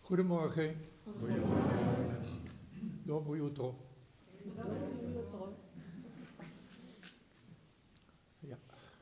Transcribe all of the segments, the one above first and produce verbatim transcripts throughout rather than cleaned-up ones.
Goedemorgen. Goedemorgen. Dobro jutro. Ja.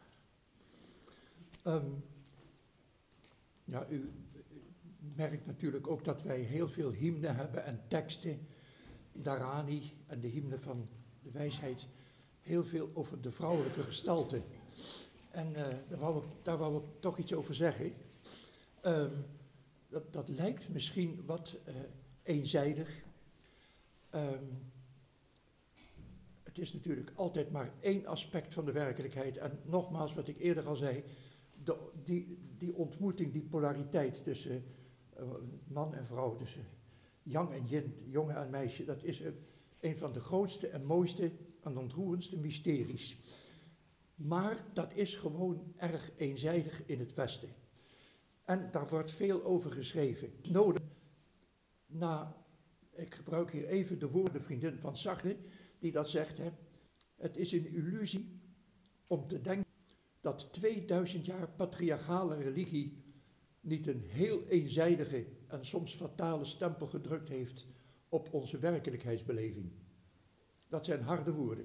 Um, ja, u, u merkt natuurlijk ook dat wij heel veel hymnen hebben en teksten. Dharani en de hymne van de wijsheid. Heel veel over de vrouwelijke gestalte. En uh, daar, wou ik, daar wou ik toch iets over zeggen. Um, dat, dat lijkt misschien wat uh, eenzijdig. Um, het is natuurlijk altijd maar één aspect van de werkelijkheid. En nogmaals, wat ik eerder al zei, de, die, die ontmoeting, die polariteit tussen uh, man en vrouw, tussen yang en yin, jongen en meisje, dat is uh, een van de grootste en mooiste en ontroerendste mysteries. Maar dat is gewoon erg eenzijdig in het Westen. En daar wordt veel over geschreven. Nodig, na, ik gebruik hier even de woorden vriendin van Sartre, die dat zegt, hè, het is een illusie om te denken dat tweeduizend jaar patriarchale religie niet een heel eenzijdige en soms fatale stempel gedrukt heeft op onze werkelijkheidsbeleving. Dat zijn harde woorden.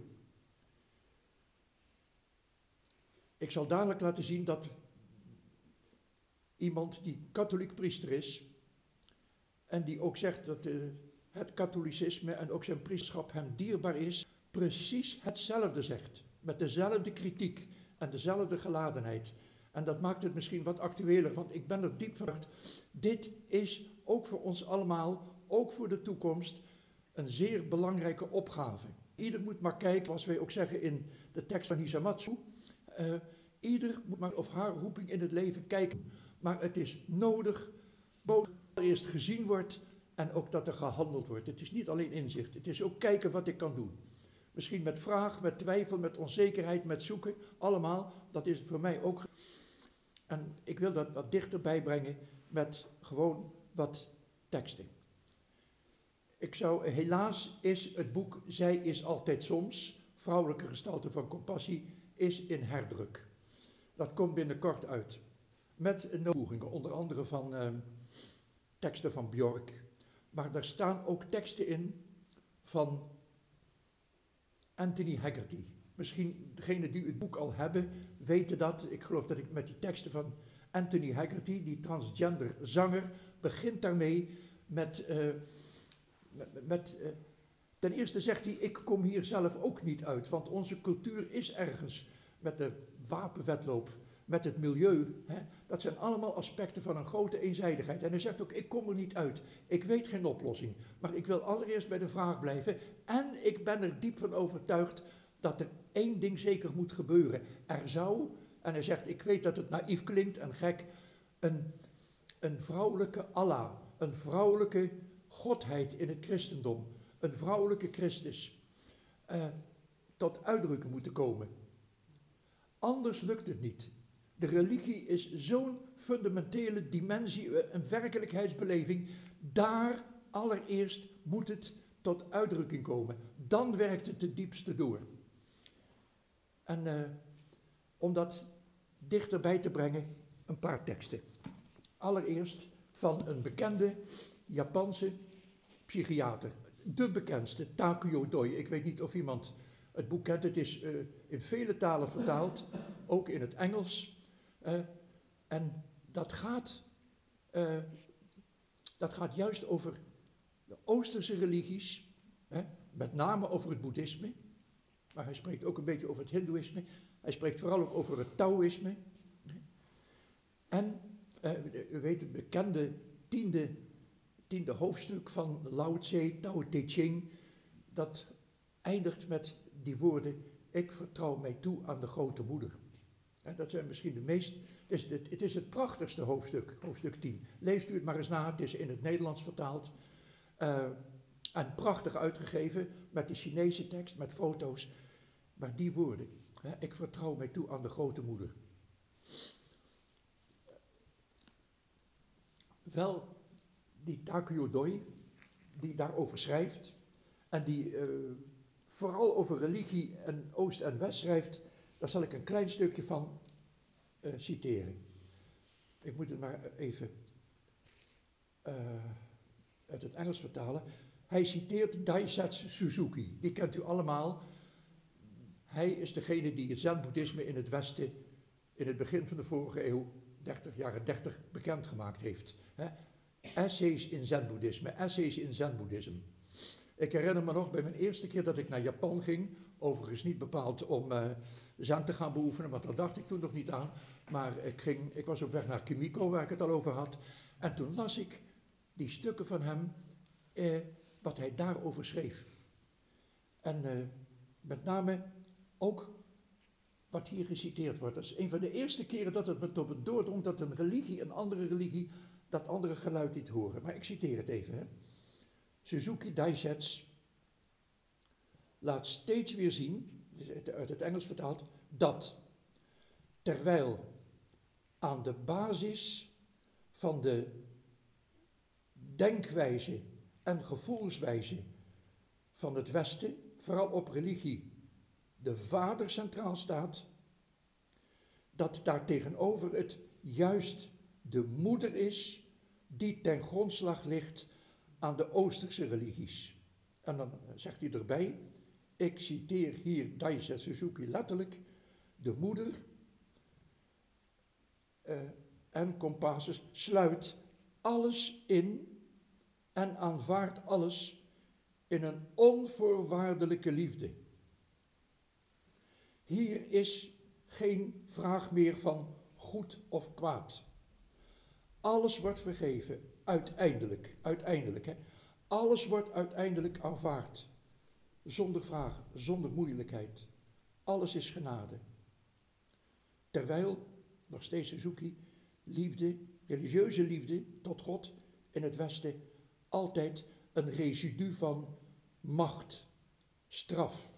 Ik zal dadelijk laten zien dat iemand die katholiek priester is en die ook zegt dat uh, het katholicisme en ook zijn priesterschap hem dierbaar is, precies hetzelfde zegt. Met dezelfde kritiek en dezelfde geladenheid. En dat maakt het misschien wat actueler, want ik ben er diep van overtuigd. Dit is ook voor ons allemaal, ook voor de toekomst, een zeer belangrijke opgave. Ieder moet maar kijken, zoals wij ook zeggen in de tekst van Hisamatsu. Uh, ieder moet maar of haar roeping in het leven kijken. Maar het is nodig, dat er eerst gezien wordt en ook dat er gehandeld wordt. Het is niet alleen inzicht, het is ook kijken wat ik kan doen. Misschien met vraag, met twijfel, met onzekerheid, met zoeken, allemaal. Dat is het voor mij ook. En ik wil dat wat dichterbij brengen met gewoon wat teksten. Ik zou, helaas is het boek Zij is altijd soms, Vrouwelijke gestalte van compassie, is in herdruk. Dat komt binnenkort uit. Met toevoegingen, onder andere van uh, teksten van Björk. Maar daar staan ook teksten in van Anthony Haggerty. Misschien degenen die het boek al hebben, weten dat. Ik geloof dat ik met die teksten van Anthony Haggerty, die transgender zanger, begint daarmee met... Uh, met, met uh, ten eerste zegt hij, ik kom hier zelf ook niet uit, want onze cultuur is ergens met de wapenwedloop, met het milieu. Hè, dat zijn allemaal aspecten van een grote eenzijdigheid. En hij zegt ook, ik kom er niet uit. Ik weet geen oplossing. Maar ik wil allereerst bij de vraag blijven. En ik ben er diep van overtuigd dat er één ding zeker moet gebeuren. Er zou, en hij zegt, ik weet dat het naïef klinkt en gek, een, een vrouwelijke Allah, een vrouwelijke godheid in het christendom, een vrouwelijke Christus, uh, tot uitdrukking moeten komen. Anders lukt het niet. De religie is zo'n fundamentele dimensie, een werkelijkheidsbeleving. Daar allereerst moet het tot uitdrukking komen. Dan werkt het het diepste door. En uh, om dat dichterbij te brengen, een paar teksten. Allereerst van een bekende Japanse psychiater. De bekendste, Takeo Doi. Ik weet niet of iemand het boek kent. Het is uh, in vele talen vertaald, ook in het Engels. Uh, en dat gaat, uh, dat gaat juist over de Oosterse religies, hè, met name over het boeddhisme, maar hij spreekt ook een beetje over het hindoeïsme, hij spreekt vooral ook over het taoïsme. En, uh, u weet het bekende tiende, tiende hoofdstuk van Lao Tse, Tao Te Ching, dat eindigt met die woorden, ik vertrouw mij toe aan de grote moeder. En dat zijn misschien de meest, het is het, het is het prachtigste hoofdstuk, hoofdstuk tien. Leest u het maar eens na, het is in het Nederlands vertaald. Uh, en prachtig uitgegeven, met de Chinese tekst, met foto's. Maar die woorden, hè, ik vertrouw mij toe aan de grote moeder. Wel, die Takeo Doi, die daarover schrijft, en die uh, vooral over religie en Oost en West schrijft, daar zal ik een klein stukje van uh, citeren. Ik moet het maar even... Uh, uit het Engels vertalen. Hij citeert Daisetsu Suzuki, die kent u allemaal. Hij is degene die het Zen-boeddhisme in het Westen in het begin van de vorige eeuw, dertig, jaren dertig, bekendgemaakt heeft. He? Essays in Zen-boeddhisme, essays in Zen-boeddhisme. Ik herinner me nog bij mijn eerste keer dat ik naar Japan ging, overigens niet bepaald om uh, Zen te gaan beoefenen, want daar dacht ik toen nog niet aan. Maar ik, ging, ik was op weg naar Kimiko, waar ik het al over had. En toen las ik die stukken van hem, eh, wat hij daarover schreef. En uh, met name ook wat hier geciteerd wordt. Dat is een van de eerste keren dat het me tot het doordrong dat een religie, een andere religie, dat andere geluid liet horen. Maar ik citeer het even. Hè. Suzuki Daisetsu laat steeds weer zien, uit het Engels vertaald, dat terwijl aan de basis van de denkwijze en gevoelswijze van het Westen, vooral op religie, de vader centraal staat, dat daar tegenover het juist de moeder is die ten grondslag ligt aan de Oosterse religies. En dan zegt hij erbij, ik citeer hier Daisetsu Suzuki letterlijk, de moeder uh, en compassus sluit alles in en aanvaardt alles in een onvoorwaardelijke liefde. Hier is geen vraag meer van goed of kwaad. Alles wordt vergeven, uiteindelijk, uiteindelijk. Hè. Alles wordt uiteindelijk aanvaard. Zonder vraag, zonder moeilijkheid. Alles is genade. Terwijl, nog steeds Suzuki, liefde, religieuze liefde tot God in het Westen altijd een residu van macht, straf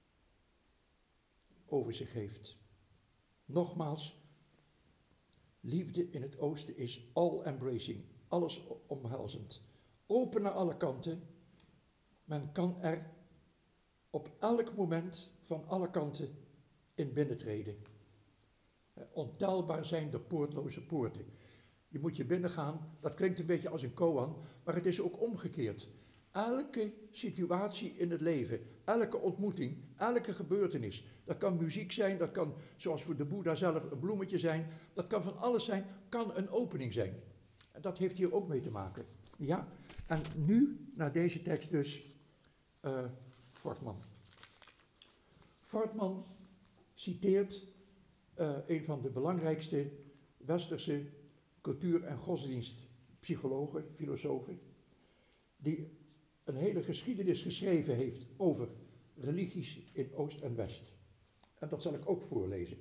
over zich heeft. Nogmaals, liefde in het Oosten is all-embracing, alles omhelzend. Open naar alle kanten, men kan er op elk moment van alle kanten in binnentreden. Ontelbaar zijn de poortloze poorten. Je moet je binnengaan, dat klinkt een beetje als een koan, maar het is ook omgekeerd. Elke situatie in het leven, elke ontmoeting, elke gebeurtenis, dat kan muziek zijn, dat kan, zoals voor de Boeddha zelf, een bloemetje zijn, dat kan van alles zijn, kan een opening zijn. En dat heeft hier ook mee te maken. Ja, en nu, naar deze tekst dus, uh, Fortman. Fortman citeert uh, een van de belangrijkste westerse cultuur- en godsdienstpsychologen, filosofen, die een hele geschiedenis geschreven heeft over religies in Oost en West. En dat zal ik ook voorlezen.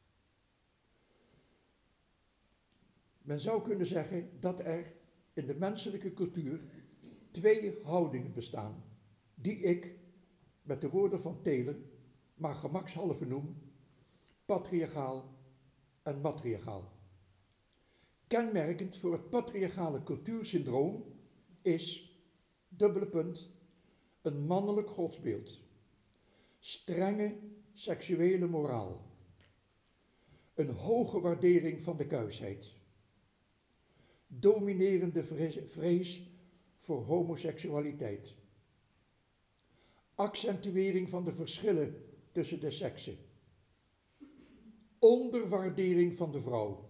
Men zou kunnen zeggen dat er in de menselijke cultuur twee houdingen bestaan, die ik, met de woorden van Taylor, maar gemakshalve noem, patriarchaal en matriarchaal. Kenmerkend voor het patriarchale cultuursyndroom is, dubbele punt, een mannelijk godsbeeld, strenge seksuele moraal, een hoge waardering van de kuisheid, dominerende vrees voor homoseksualiteit, accentuering van de verschillen tussen de seksen, onderwaardering van de vrouw,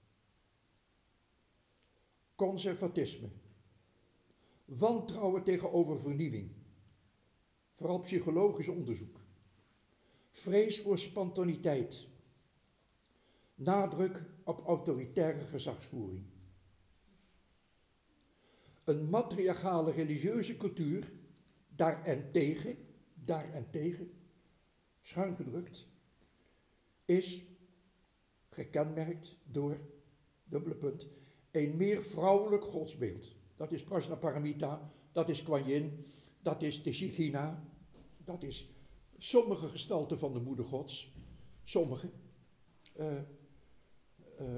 conservatisme, wantrouwen tegenover vernieuwing, vooral psychologisch onderzoek, vrees voor spontaniteit, nadruk op autoritaire gezagsvoering. Een matriarchale religieuze cultuur, daarentegen, daarentegen, schuin gedrukt, is gekenmerkt door, dubbele punt, een meer vrouwelijk godsbeeld. Dat is Prajnaparamita, dat is Kuan Yin, dat is de Shekhinah, dat is sommige gestalten van de moeder gods, sommige. Uh, uh,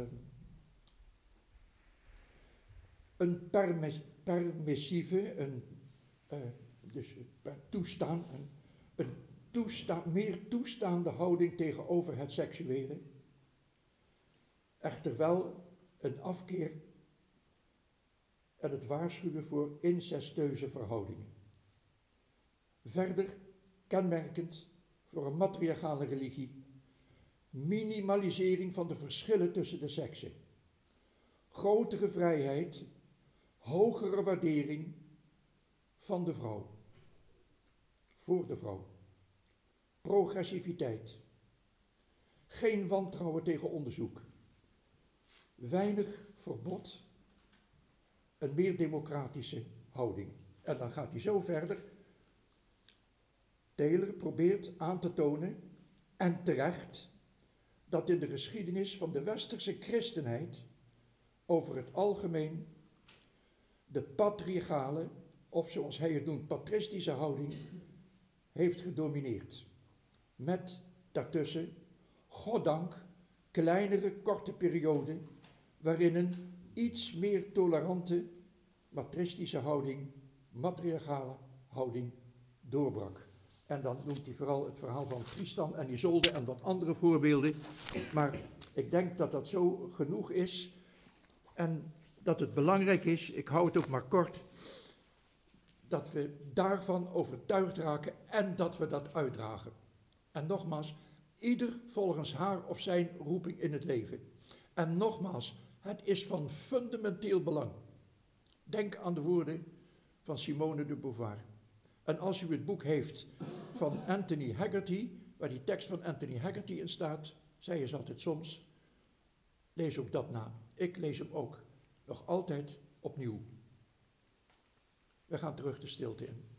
een permis, permissieve, een, uh, dus toestaan, een, een toesta, meer toestaande houding tegenover het seksuele. Echter wel een afkeer en het waarschuwen voor incestueuze verhoudingen. Verder, kenmerkend voor een matriarchale religie, minimalisering van de verschillen tussen de seksen, grotere vrijheid, hogere waardering van de vrouw, voor de vrouw, progressiviteit, geen wantrouwen tegen onderzoek, weinig verbod, een meer democratische houding. En dan gaat hij zo verder. Taylor probeert aan te tonen, en terecht, dat in de geschiedenis van de westerse christenheid over het algemeen de patriarchale, of zoals hij het noemt, patristische houding heeft gedomineerd. Met daartussen, goddank, kleinere, korte perioden waarin een iets meer tolerante matristische houding, matriarchale houding doorbrak. En dan noemt hij vooral het verhaal van Tristan en Isolde en wat andere voorbeelden. Maar ik denk dat dat zo genoeg is en dat het belangrijk is, ik hou het ook maar kort, dat we daarvan overtuigd raken en dat we dat uitdragen. En nogmaals, ieder volgens haar of zijn roeping in het leven. En nogmaals, het is van fundamenteel belang. Denk aan de woorden van Simone de Beauvoir. En als u het boek heeft van Anthony Haggerty, waar die tekst van Anthony Haggerty in staat, zij is altijd soms, lees ook dat na. Ik lees hem ook nog altijd opnieuw. We gaan terug de stilte in.